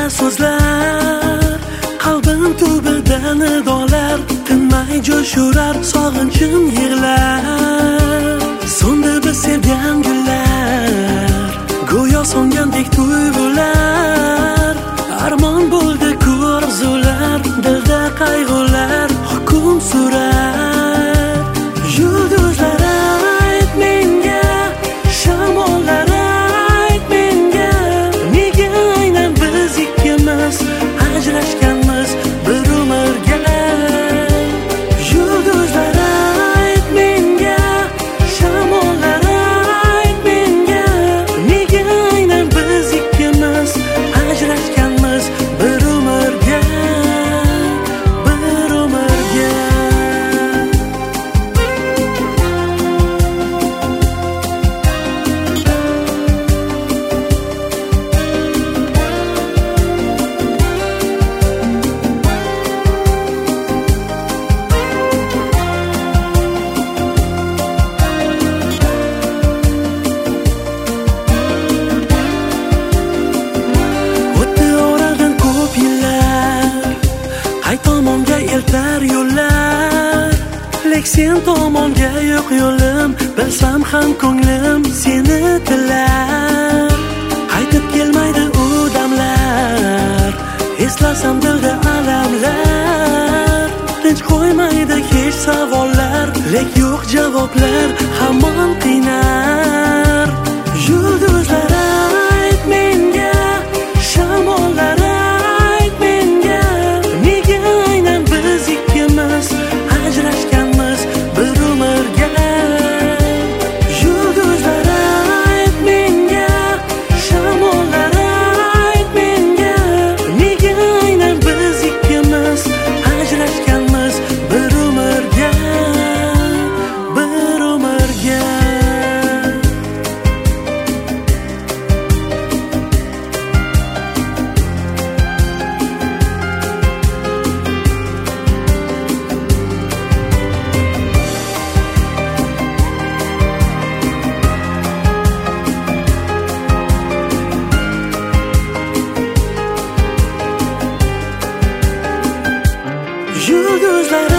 so'zlar, qalbim tubida nidolar, tinmay jo'shurar sog'inchim yig'lar. So'ndi biz sevgan gullar, go'yo so'ngandek tuyg'ular. Armon bo'ldi ko'rzular, dilda qayg'ular hukm surar. Yulduzlar ayt menga, shamollar ayt menga, nega aynan biz ikkimiz ajrashganmiz bir umrga. Yulduzlar ayt menga, shamollar ayt menga, nega aynan biz ikkimiz ajrashganmiz bir umrga, bir umrga. O'tdi oradan ko'p yillar, qay tomonga eltar yo'llar, lek sen tomonga yo'q yo'lim. Bilsam ham ko'nglim seni tilar. Qaytib kelmaydi u damlar, eslasam dilda alamlar. Tinch qo'ymaydi hech savollar, lek yo'q javoblar hamon qiynar. Yulduzlar ayt menga, shamollar ayt menga, nega aynan biz ikkimiz ajrashganmiz bir umrga. Yulduzlar ayt menga, shamollar ayt menga, nega aynan biz ikkimiz ajrashganmiz bir umrga, bir umrga. Yulduzlar